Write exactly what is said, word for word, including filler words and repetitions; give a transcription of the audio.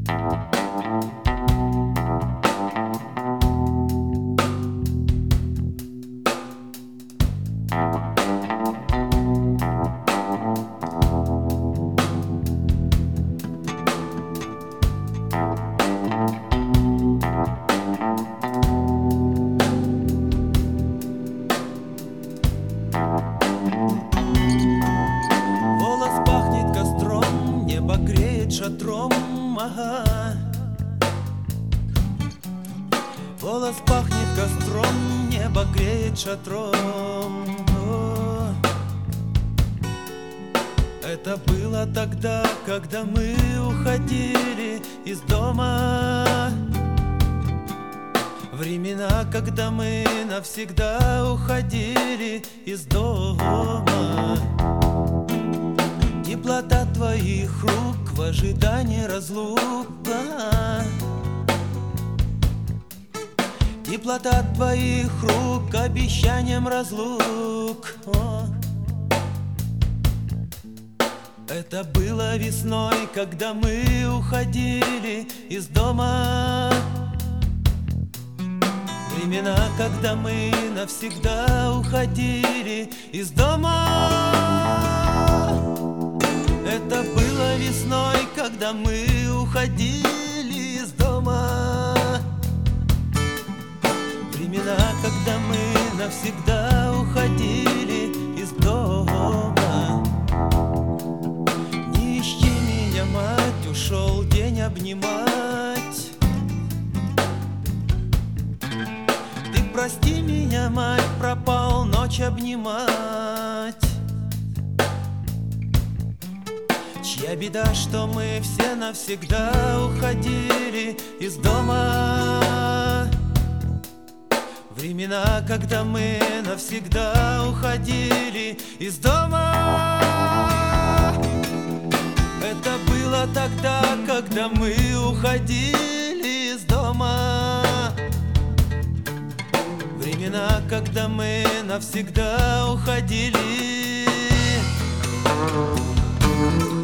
Волос пахнет костром, небо греет шатром, ага. Волос пахнет костром, небо греет шатром. О. Это было тогда, когда мы уходили из дома. Времена, когда мы навсегда уходили из дома. Теплота твоих рук в ожидании разлука. Теплота твоих рук обещанием разлук. О. Это было весной, когда мы уходили из дома. Времена, когда мы навсегда уходили из дома. Это было весной, когда мы уходили из дома. Времена, когда мы навсегда уходили из дома. Не ищи меня, мать, ушел день обнимать. Ты прости меня, мать, пропал ночь обнимать. Чья беда, что мы все навсегда уходили из дома. Времена, когда мы навсегда уходили из дома. Это было тогда, когда мы уходили из дома. Времена, когда мы навсегда уходили.